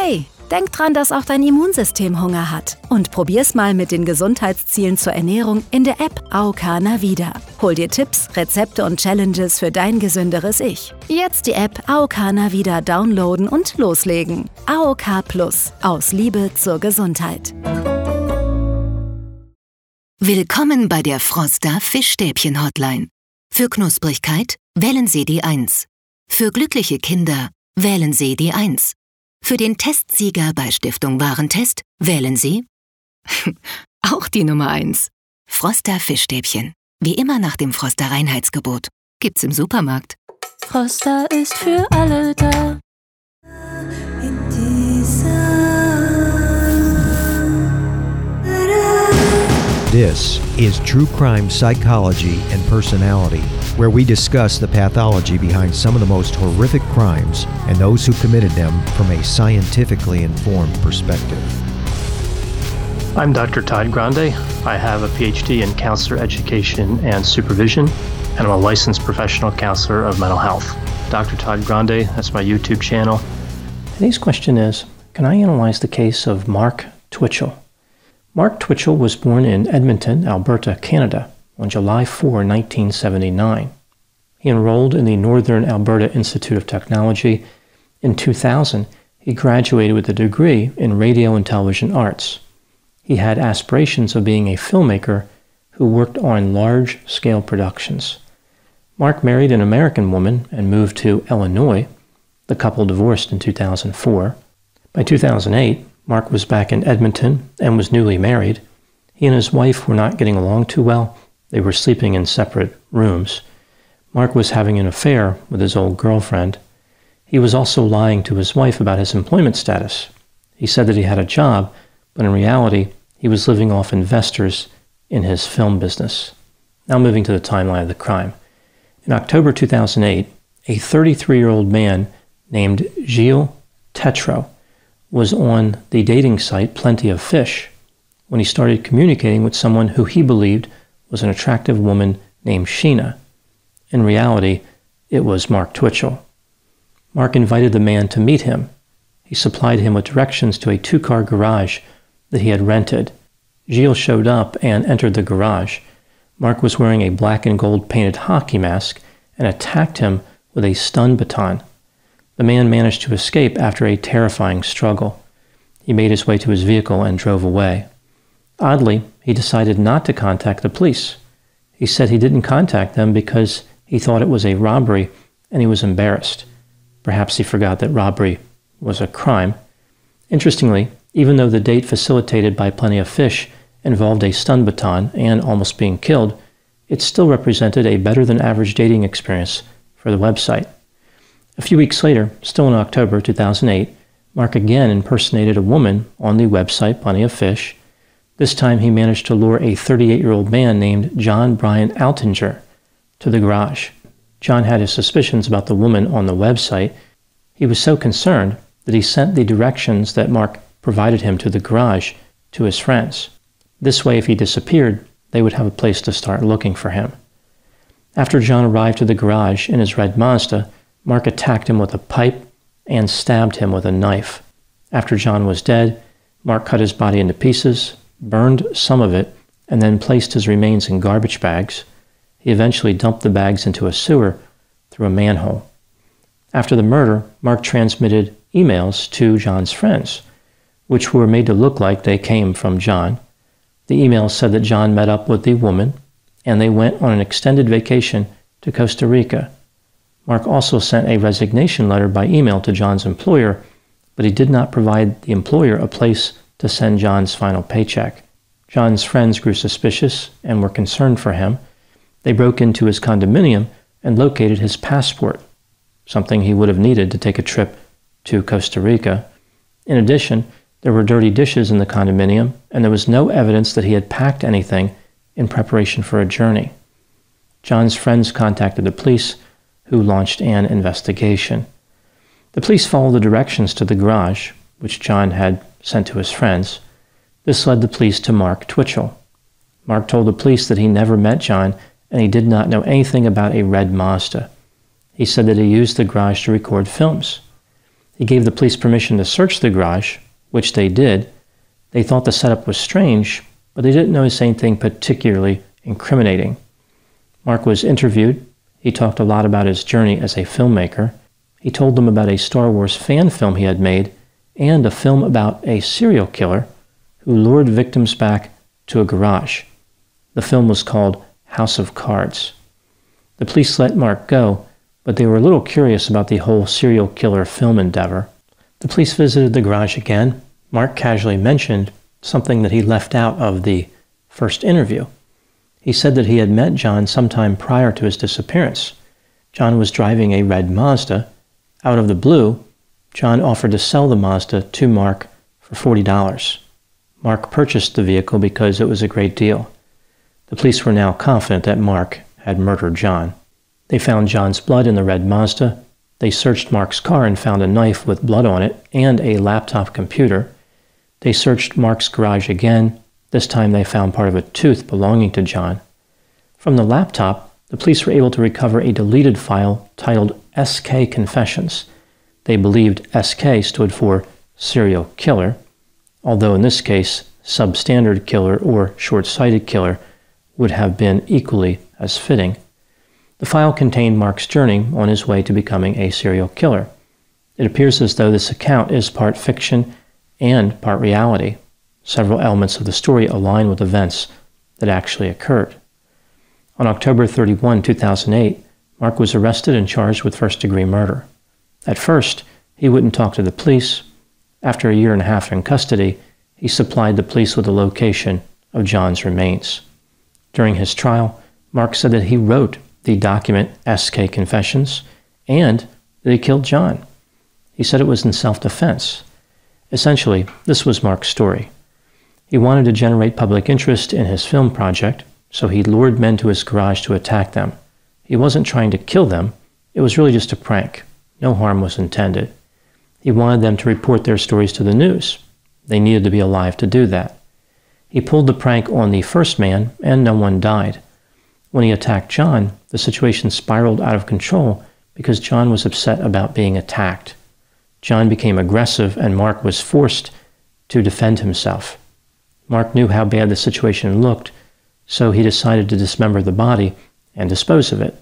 Hey, denk dran, dass auch dein Immunsystem Hunger hat. Und probier's mal mit den Gesundheitszielen zur Ernährung in der App AOK Navida. Hol dir Tipps, Rezepte und Challenges für dein gesünderes Ich. Jetzt die App AOK Navida downloaden und loslegen. AOK Plus. Aus Liebe zur Gesundheit. Willkommen bei der Froster Fischstäbchen-Hotline. Für Knusprigkeit wählen Sie die 1. Für glückliche Kinder wählen Sie die 1. Für den Testsieger bei Stiftung Warentest wählen Sie auch die Nummer 1. Froster Fischstäbchen. Wie immer nach dem Froster Reinheitsgebot. Gibt's im Supermarkt. Froster ist für alle da. This is True Crime Psychology and Personality, where we discuss the pathology behind some of the most horrific crimes and those who committed them from a scientifically informed perspective. I'm Dr. Todd Grande. I have a PhD in counselor education and supervision, and I'm a licensed professional counselor of mental health. Dr. Todd Grande, that's my YouTube channel. Today's question is, can I analyze the case of Mark Twitchell? Mark Twitchell was born in Edmonton, Alberta, Canada, on July 4, 1979. He enrolled in the Northern Alberta Institute of Technology. In 2000, he graduated with a degree in radio and television arts. He had aspirations of being a filmmaker who worked on large-scale productions. Mark married an American woman and moved to Illinois. The couple divorced in 2004. By 2008, Mark was back in Edmonton and was newly married. He and his wife were not getting along too well. They were sleeping in separate rooms. Mark was having an affair with his old girlfriend. He was also lying to his wife about his employment status. He said that he had a job, but in reality, he was living off investors in his film business. Now moving to the timeline of the crime. In October 2008, a 33-year-old man named Gilles Tétrault was on the dating site Plenty of Fish when he started communicating with someone who he believed was an attractive woman named Sheena. In reality, it was Mark Twitchell. Mark invited the man to meet him. He supplied him with directions to a 2-car garage that he had rented. Gilles showed up and entered the garage. Mark was wearing a black and gold painted hockey mask and attacked him with a stun baton. The man managed to escape after a terrifying struggle. He made his way to his vehicle and drove away. Oddly, he decided not to contact the police. He said he didn't contact them because he thought it was a robbery and he was embarrassed. Perhaps he forgot that robbery was a crime. Interestingly, even though the date facilitated by Plenty of Fish involved a stun baton and almost being killed, it still represented a better-than-average dating experience for the website. A few weeks later, still in October 2008, Mark again impersonated a woman on the website Plenty of Fish. This time he managed to lure a 38-year-old man named John Brian Altinger to the garage. John had his suspicions about the woman on the website. He was so concerned that he sent the directions that Mark provided him to the garage to his friends. This way, if he disappeared, they would have a place to start looking for him. After John arrived to the garage in his red Mazda, Mark attacked him with a pipe and stabbed him with a knife. After John was dead, Mark cut his body into pieces, burned some of it, and then placed his remains in garbage bags. He eventually dumped the bags into a sewer through a manhole. After the murder, Mark transmitted emails to John's friends, which were made to look like they came from John. The emails said that John met up with the woman, and they went on an extended vacation to Costa Rica. Mark also sent a resignation letter by email to John's employer, but he did not provide the employer a place to send John's final paycheck. John's friends grew suspicious and were concerned for him. They broke into his condominium and located his passport, something he would have needed to take a trip to Costa Rica. In addition, there were dirty dishes in the condominium, and there was no evidence that he had packed anything in preparation for a journey. John's friends contacted the police, who launched an investigation. The police followed the directions to the garage, which John had sent to his friends. This led the police to Mark Twitchell. Mark told the police that he never met John and he did not know anything about a red Mazda. He said that he used the garage to record films. He gave the police permission to search the garage, which they did. They thought the setup was strange, but they didn't notice anything particularly incriminating. Mark was interviewed. He talked a lot about his journey as a filmmaker. He told them about a Star Wars fan film he had made and a film about a serial killer who lured victims back to a garage. The film was called House of Cards. The police let Mark go, but they were a little curious about the whole serial killer film endeavor. The police visited the garage again. Mark casually mentioned something that he left out of the first interview. He said that he had met John sometime prior to his disappearance. John was driving a red Mazda. Out of the blue, John offered to sell the Mazda to Mark for $40. Mark purchased the vehicle because it was a great deal. The police were now confident that Mark had murdered John. They found John's blood in the red Mazda. They searched Mark's car and found a knife with blood on it and a laptop computer. They searched Mark's garage again. This time they found part of a tooth belonging to John. From the laptop, the police were able to recover a deleted file titled SK Confessions. They believed SK stood for serial killer, although in this case, substandard killer or short-sighted killer would have been equally as fitting. The file contained Mark's journey on his way to becoming a serial killer. It appears as though this account is part fiction and part reality. Several elements of the story align with events that actually occurred. On October 31, 2008, Mark was arrested and charged with first-degree murder. At first, he wouldn't talk to the police. After a year and a half in custody, he supplied the police with the location of John's remains. During his trial, Mark said that he wrote the document SK Confessions and that he killed John. He said it was in self-defense. Essentially, this was Mark's story. He wanted to generate public interest in his film project, so he lured men to his garage to attack them. He wasn't trying to kill them. It was really just a prank. No harm was intended. He wanted them to report their stories to the news. They needed to be alive to do that. He pulled the prank on the first man, and no one died. When he attacked John, the situation spiraled out of control because John was upset about being attacked. John became aggressive, and Mark was forced to defend himself. Mark knew how bad the situation looked, so he decided to dismember the body and dispose of it.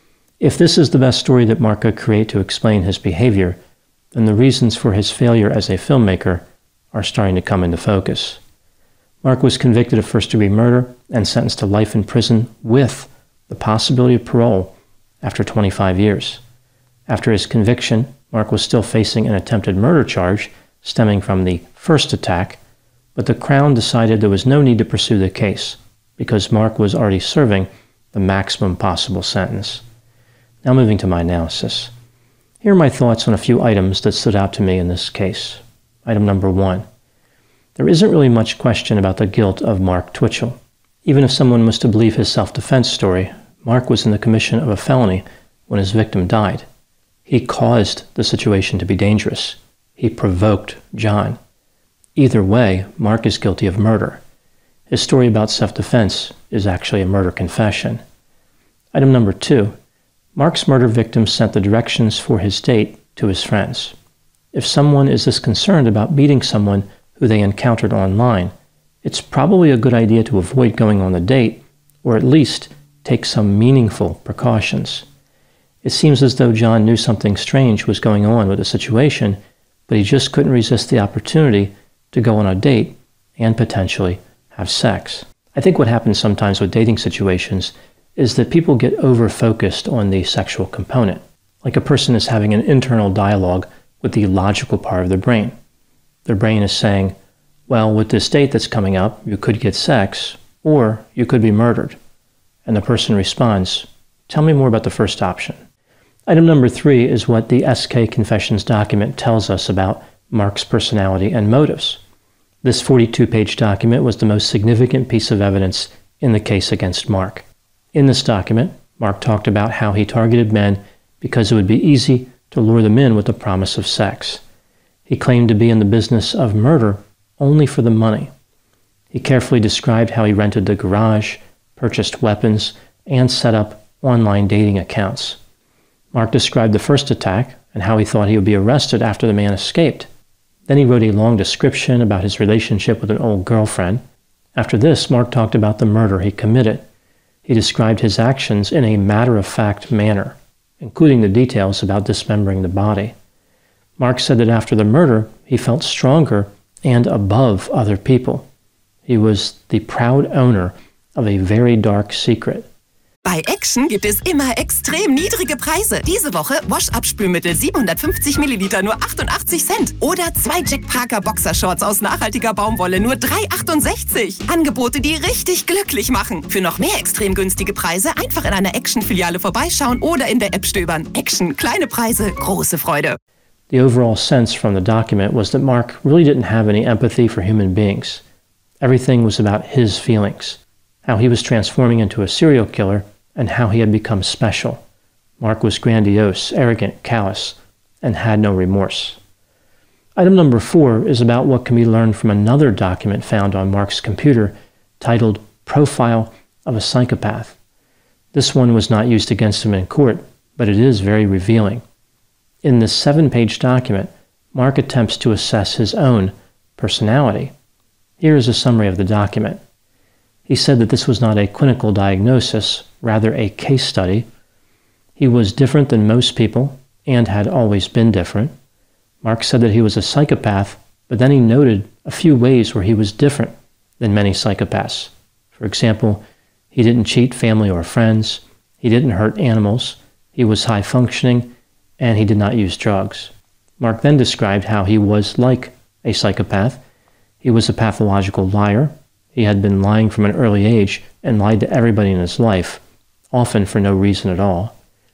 If this is the best story that Mark could create to explain his behavior, then the reasons for his failure as a filmmaker are starting to come into focus. Mark was convicted of first-degree murder and sentenced to life in prison with the possibility of parole after 25 years. After his conviction, Mark was still facing an attempted murder charge stemming from the first attack, but the Crown decided there was no need to pursue the case because Mark was already serving the maximum possible sentence. Now moving to my analysis. Here are my thoughts on a few items that stood out to me in this case. Item number 1. There isn't really much question about the guilt of Mark Twitchell. Even if someone was to believe his self-defense story, Mark was in the commission of a felony when his victim died. He caused the situation to be dangerous. He provoked John. Either way, Mark is guilty of murder. His story about self-defense is actually a murder confession. Item number 2. Mark's murder victim sent the directions for his date to his friends. If someone is this concerned about meeting someone who they encountered online, it's probably a good idea to avoid going on the date, or at least take some meaningful precautions. It seems as though John knew something strange was going on with the situation, but he just couldn't resist the opportunity to go on a date and potentially have sex. I think what happens sometimes with dating situations is that people get over-focused on the sexual component, like a person is having an internal dialogue with the logical part of their brain. Their brain is saying, well, with this date that's coming up, you could get sex, or you could be murdered. And the person responds, tell me more about the first option. Item number 3 is what the SK Confessions document tells us about Mark's personality and motives. This 42-page document was the most significant piece of evidence in the case against Mark. In this document, Mark talked about how he targeted men because it would be easy to lure them in with the promise of sex. He claimed to be in the business of murder only for the money. He carefully described how he rented the garage, purchased weapons, and set up online dating accounts. Mark described the first attack and how he thought he would be arrested after the man escaped. Then he wrote a long description about his relationship with an old girlfriend. After this, Mark talked about the murder he committed. He described his actions in a matter-of-fact manner, including the details about dismembering the body. Mark said that after the murder, he felt stronger and above other people. He was the proud owner of a very dark secret. Bei Action gibt es immer extrem niedrige Preise. Diese Woche Wash-Up-Spülmittel 750 Milliliter nur 88 Cent. Oder 2 Jack Parker Boxershorts aus nachhaltiger Baumwolle nur 3,68. Angebote, die richtig glücklich machen. Für noch mehr extrem günstige Preise einfach in einer Action-Filiale vorbeischauen oder in der App stöbern. Action, kleine Preise, große Freude. The overall sense from the document was that Mark really didn't have any empathy for human beings. Everything was about his feelings, how he was transforming into a serial killer, and how he had become special. Mark was grandiose, arrogant, callous, and had no remorse. Item number 4 is about what can be learned from another document found on Mark's computer titled Profile of a Psychopath. This one was not used against him in court, but it is very revealing. In this 7-page document, Mark attempts to assess his own personality. Here is a summary of the document. He said that this was not a clinical diagnosis, rather a case study. He was different than most people and had always been different. Mark said that he was a psychopath, but then he noted a few ways where he was different than many psychopaths. For example, he didn't cheat family or friends, he didn't hurt animals, he was high functioning, and he did not use drugs. Mark then described how he was like a psychopath. He was a pathological liar. He had been lying from an early age and lied to everybody in his life, often for no reason at all.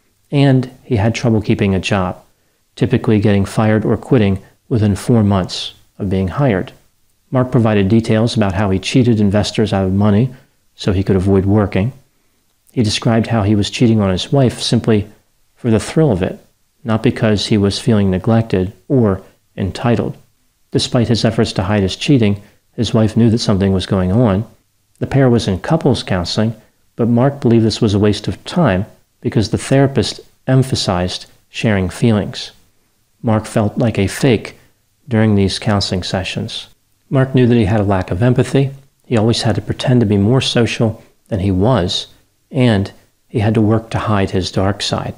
And he had trouble keeping a job, typically getting fired or quitting within 4 months of being hired. Mark provided details about how he cheated investors out of money so he could avoid working. He described how he was cheating on his wife simply for the thrill of it, not because he was feeling neglected or entitled. Despite his efforts to hide his cheating, his wife knew that something was going on. The pair was in couples counseling, but Mark believed this was a waste of time because the therapist emphasized sharing feelings. Mark felt like a fake during these counseling sessions. Mark knew that he had a lack of empathy. He always had to pretend to be more social than he was, and he had to work to hide his dark side.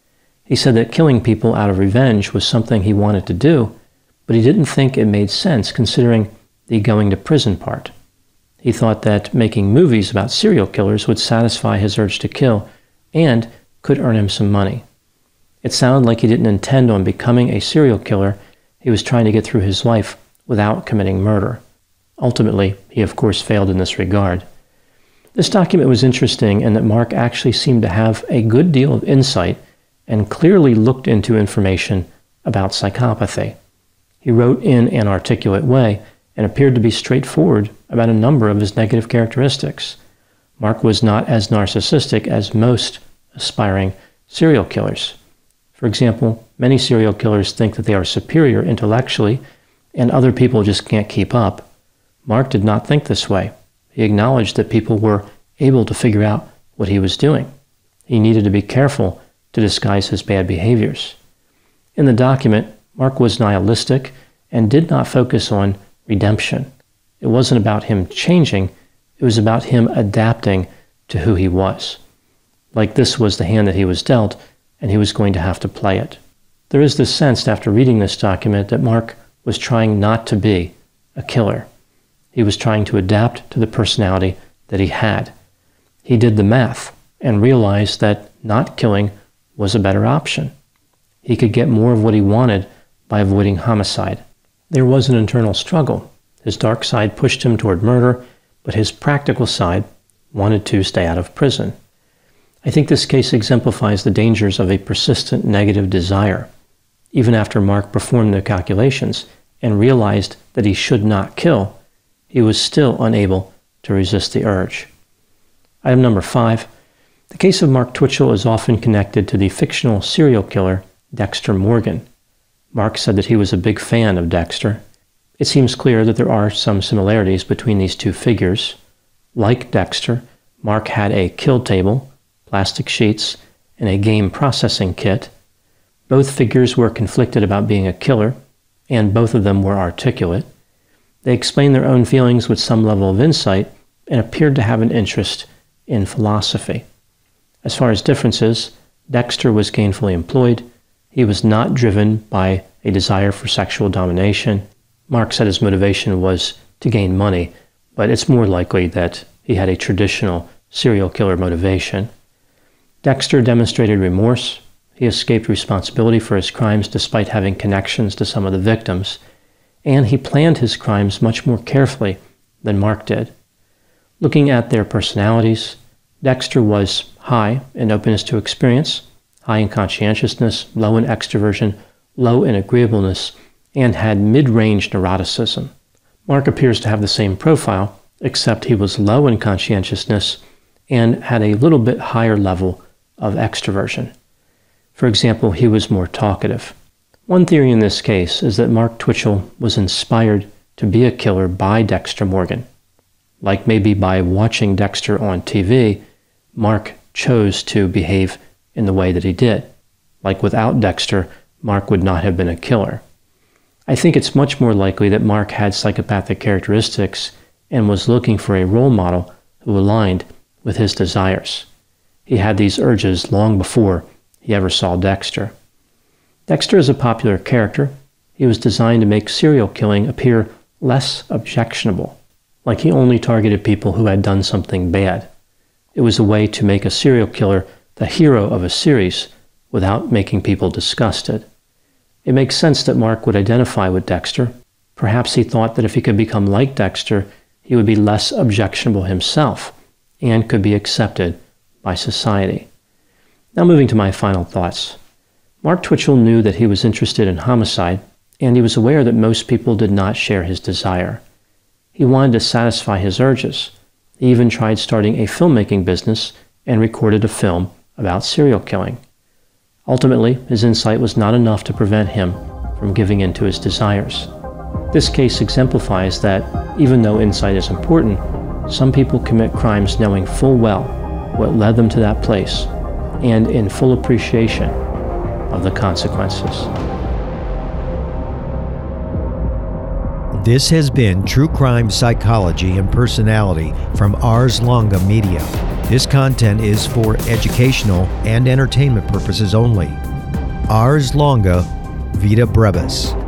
He said that killing people out of revenge was something he wanted to do, but he didn't think it made sense considering the going to prison part. He thought that making movies about serial killers would satisfy his urge to kill and could earn him some money. It sounded like he didn't intend on becoming a serial killer. He was trying to get through his life without committing murder. Ultimately, he of course failed in this regard. This document was interesting in that Mark actually seemed to have a good deal of insight and clearly looked into information about psychopathy. He wrote in an articulate way and appeared to be straightforward about a number of his negative characteristics. Mark was not as narcissistic as most aspiring serial killers. For example, many serial killers think that they are superior intellectually and other people just can't keep up. Mark did not think this way. He acknowledged that people were able to figure out what he was doing. He needed to be careful to disguise his bad behaviors. In the document, Mark was nihilistic and did not focus on redemption. It wasn't about him changing, it was about him adapting to who he was. Like this was the hand that he was dealt, and he was going to have to play it. There is this sense after reading this document that Mark was trying not to be a killer. He was trying to adapt to the personality that he had. He did the math and realized that not killing was a better option. He could get more of what he wanted by avoiding homicide. There was an internal struggle. His dark side pushed him toward murder, but his practical side wanted to stay out of prison. I think this case exemplifies the dangers of a persistent negative desire. Even after Mark performed the calculations and realized that he should not kill, he was still unable to resist the urge. Item number 5. The case of Mark Twitchell is often connected to the fictional serial killer Dexter Morgan. Mark said that he was a big fan of Dexter. It seems clear that there are some similarities between these two figures. Like Dexter, Mark had a kill table, plastic sheets, and a game processing kit. Both figures were conflicted about being a killer, and both of them were articulate. They explained their own feelings with some level of insight and appeared to have an interest in philosophy. As far as differences, Dexter was gainfully employed. He was not driven by a desire for sexual domination. Mark said his motivation was to gain money, but it's more likely that he had a traditional serial killer motivation. Dexter demonstrated remorse. He escaped responsibility for his crimes despite having connections to some of the victims, and he planned his crimes much more carefully than Mark did. Looking at their personalities, Dexter was high in openness to experience, high in conscientiousness, low in extroversion, low in agreeableness, and had mid-range neuroticism. Mark appears to have the same profile, except he was low in conscientiousness and had a little bit higher level of extroversion. For example, he was more talkative. One theory in this case is that Mark Twitchell was inspired to be a killer by Dexter Morgan. Like maybe by watching Dexter on TV, Mark chose to behave in the way that he did. Like without Dexter, Mark would not have been a killer. I think it's much more likely that Mark had psychopathic characteristics and was looking for a role model who aligned with his desires. He had these urges long before he ever saw Dexter. Dexter is a popular character. He was designed to make serial killing appear less objectionable, like he only targeted people who had done something bad. It was a way to make a serial killer the hero of a series without making people disgusted. It makes sense that Mark would identify with Dexter. Perhaps he thought that if he could become like Dexter, he would be less objectionable himself and could be accepted by society. Now moving to my final thoughts. Mark Twitchell knew that he was interested in homicide, and he was aware that most people did not share his desire. He wanted to satisfy his urges. He even tried starting a filmmaking business and recorded a film about serial killing. Ultimately, his insight was not enough to prevent him from giving in to his desires. This case exemplifies that, even though insight is important, some people commit crimes knowing full well what led them to that place, and in full appreciation of the consequences. This has been True Crime Psychology and Personality from Ars Longa Media. This content is for educational and entertainment purposes only. Ars Longa, Vita Brevis.